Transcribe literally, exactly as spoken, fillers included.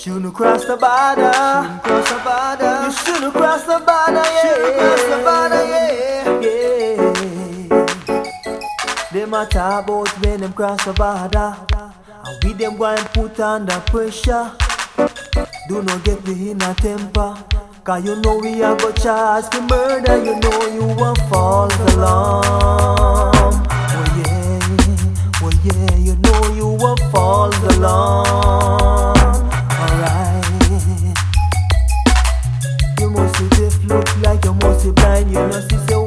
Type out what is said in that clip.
shouldn't cross the border. Shouldn't cross the border. You shouldn't cross the border, yeah. Shouldn't cross the border, yeah. Yeah. Them a talk about when them cross the border, and we them go and put under pressure. Do not get me in a temper, cause you know we are go charge for murder. You know you a false alarm. Oh yeah, oh yeah, you know you a false alarm. Alright. You must see deaf, look like you must be blind. You know see say